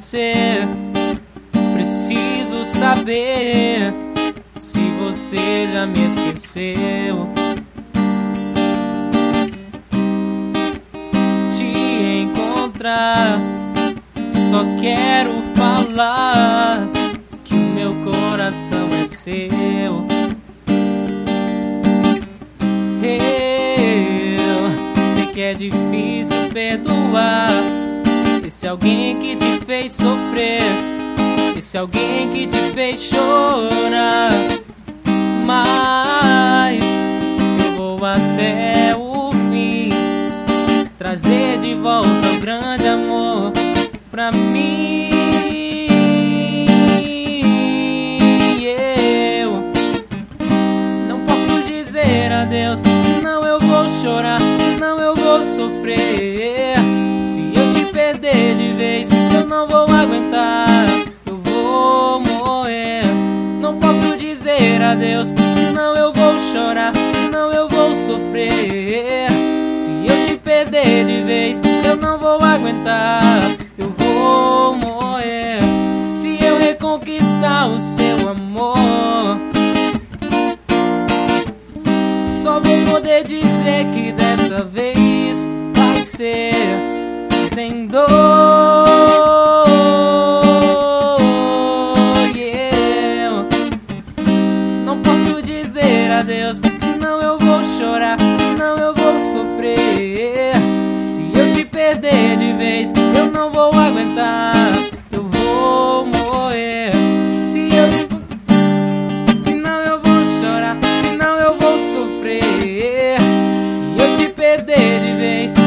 ser. Preciso saber se você já me esqueceu. Te encontrar, só quero falar que o meu coração é seu. Eu sei que é difícil perdoar esse alguém que te fez sofrer, esse alguém que te fez chorar. Mas eu vou até o fim, trazer de volta o grande amor pra mim. Eu não posso dizer adeus, senão eu vou chorar, senão eu vou sofrer. Se eu te perder de vez, eu não vou aguentar, eu vou morrer. Não posso dizer adeus, senão eu vou chorar, senão eu vou sofrer. Se eu te perder de vez, eu não vou aguentar, eu vou morrer. Se eu reconquistar o seu amor, só vou poder dizer que dessa vez vai ser sem dor. Eu não posso dizer adeus, senão eu vou chorar, senão eu vou sofrer. Se eu te perder de vez, eu não vou aguentar, eu vou morrer. Senão eu vou chorar, senão eu vou sofrer. Se eu te perder de vez,